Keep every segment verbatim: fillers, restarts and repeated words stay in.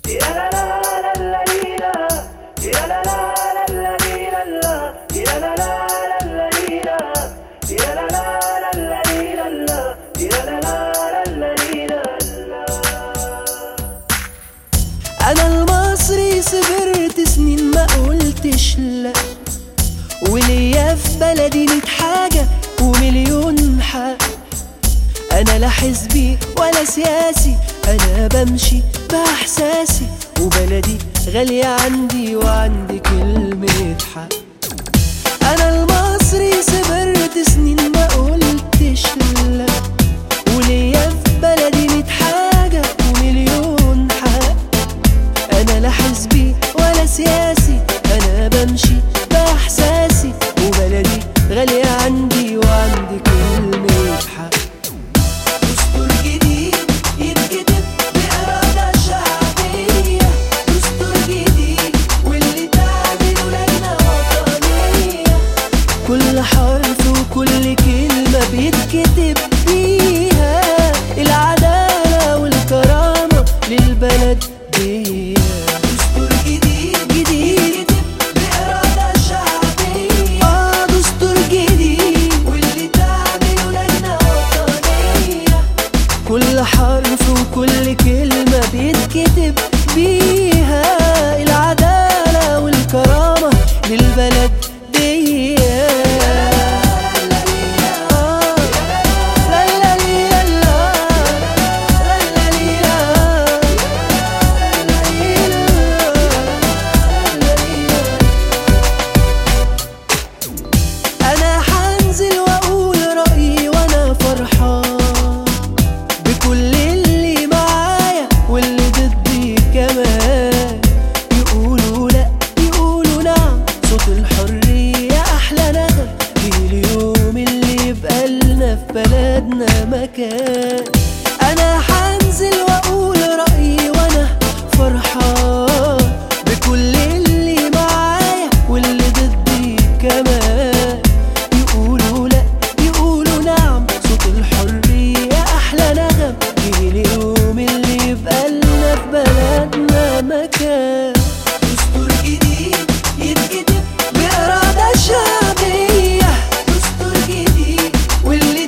أنا المصري صبرت سنين ما قلتش لا، وليا في بلدي ميت حاجة ومليون حق. أنا لا حزبي ولا سياسي، أنا بمشي بإحساسي، وبلدي غالية عندي وعندي كلمة حق. أنا المصري صبرت سنين ما قلتش لا، وليا في بلدي ميت حاجة ومليون حق. أنا لا حزبي ولا سياسي، أنا بمشي بإحساسي، وبلدي غالية عندي وعندي كلمة حق. دستور جديد يتكتب بإرادة شعبية، دستور جديد واللي تعمله لجنة وطنية، كل حرف وكل كلمة بيتكتب بيها العدالة والكرامة للبلد دي. دستور جديد جديد بإرادة شعبية، آه دستور جديد واللي تعمله لجنة وطنية، كل حرف وكل كلمة بيتكتب بيها العدالة والكرامة للبلد دي. بلدنا مكان أنا حنزل وأقول رأيي وأنا فرحان بكل اللي معايا واللي ضدي كمان. يقولوا لأ يقولوا نعم، صوت الحرية أحلى نغم، جه اليوم اللي يبقى لنا في بلدنا مكان. دستور جديد يتكتب بإرادة شعبية، دستور جديد واللي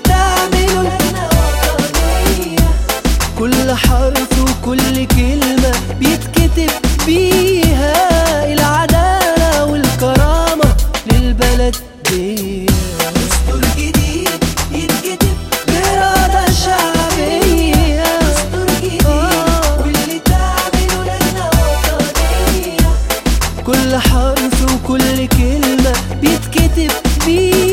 كل حرف وكل كلمة بيتكتب بيها العدالة والكرامة للبلد دي. دستور جديد يتكتب بإرادة شعبية، دستور جديد واللي تعمله لجنة وطنية، كل حرف وكل كلمة بيتكتب بيها